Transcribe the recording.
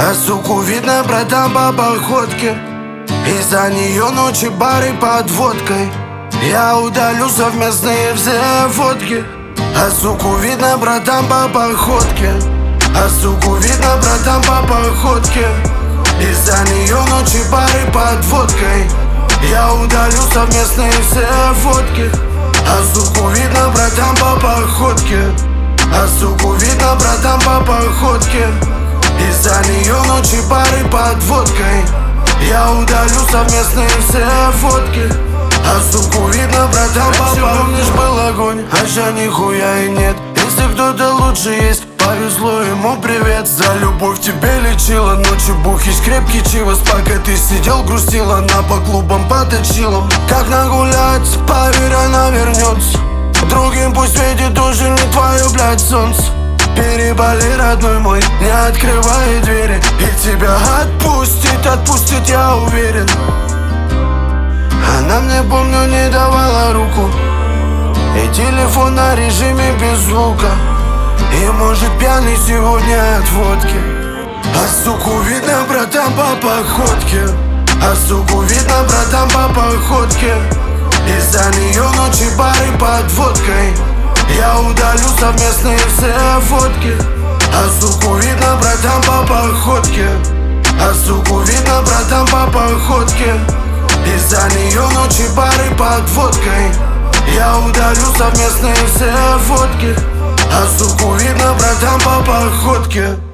А суку видно, братан, по походке. Из-за нее ночи, бары под водкой. Я удалю совместные все фотки. А суку видно, братан, по походке. А суку видно, братан, по походке. Из-за нее ночи, бары под водкой. Я удалю совместные все фотки. А суку видно, братан, по походке. А суку видно, братан, по походке. Из-за нее ночи, бары под водкой. Я удалю совместные все фотки. А суку видно, братан, по походке. Помнишь, был огонь, а ща нихуя и нет. Если кто-то лучше есть, повезло ему, привет. За любовь тебе лечила, ночью бухишь крепкий чивос. Пока ты сидел, грустила, она по клубам поточила. Как нагулять, поверь, она вернется. Другим пусть светит уже не твое, блядь, солнце. Переболи, родной мой, не открывай двери. И тебя отпустит, я уверен. Она мне, помню, не давала руку. И телефон на режиме без звука. И может пьяный сегодня от водки. А суку видно, братан, по походке. А суку видно, братан, по походке. Из-за нее ночи, бары под водкой. Я удалю совместные все фотки. А суку видно, братан, по походке. А суку видно, братан, по походке. Из-за нее ночи, бары под водкой. Я удалю совместные все фотки. А суку видно, братан, по походке.